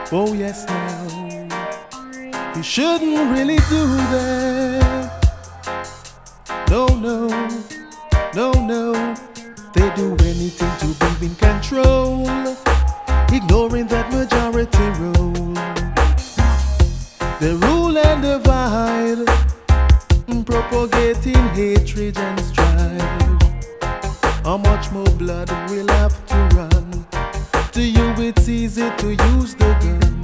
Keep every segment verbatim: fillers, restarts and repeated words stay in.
Oh yes now, you shouldn't really do that. No, no, no, no. They do anything to be in control, ignoring that majority rule. They rule and divide, propagating hatred and strife. How much more blood will have to run? To you it's easy to use the gun.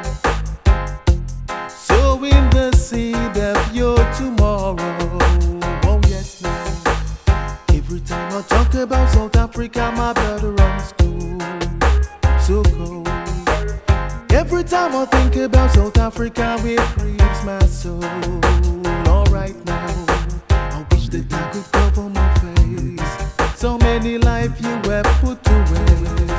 Sowing the seed of your tomorrow. Oh yes now. Every time I talk about South Africa, my blood runs cold, so cold. Every time I think about South Africa, it grieves my soul. Alright now, I wish that I could cover my face. So many lives you have put to waste.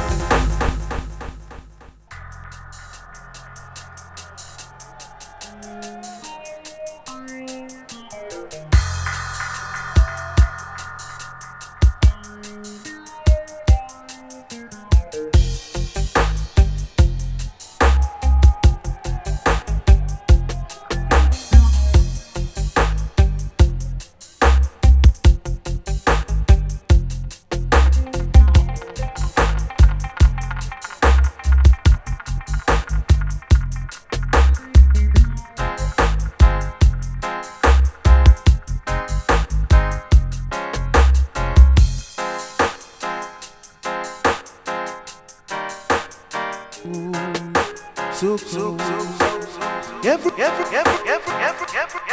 So, so, so, so, so, every, every, every, every, every, every.